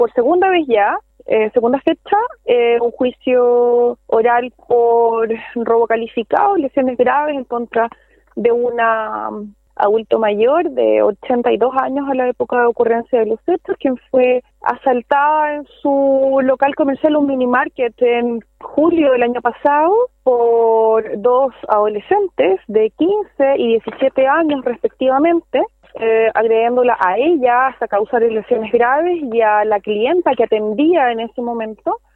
por segunda vez ya, segunda fecha, un juicio oral por robo calificado, lesiones graves en contra de una adulto mayor de 82 años a la época de ocurrencia de los hechos, quien fue asaltada en su local comercial, un mini market, en julio del año pasado por dos adolescentes de 15 y 17 años respectivamente, agrediéndola a ella hasta causar lesiones graves y a la clienta que atendía en ese momento,